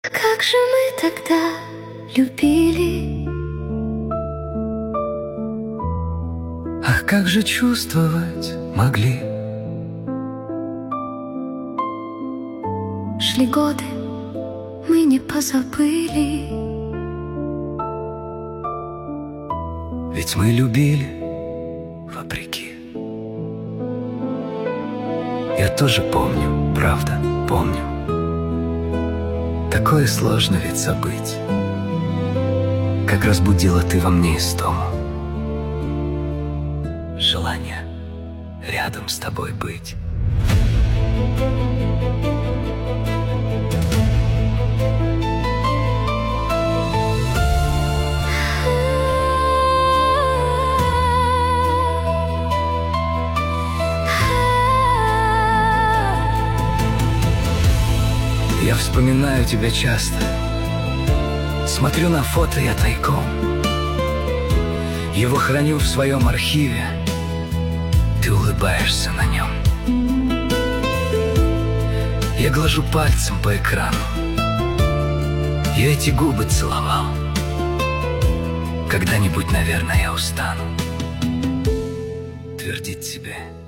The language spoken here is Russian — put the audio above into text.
Как же мы тогда любили? Ах, как же чувствовать могли? Шли годы, мы не позабыли. Ведь мы любили вопреки. Я тоже помню, правда, помню. Такое сложно ведь забыть, как разбудила ты во мне истому. Желание рядом с тобой быть. Я вспоминаю тебя часто. Смотрю на фото я тайком. Его храню в своем архиве. Ты улыбаешься на нем. Я глажу пальцем по экрану. Я эти губы целовал. Когда-нибудь, наверное, я устану твердить тебе.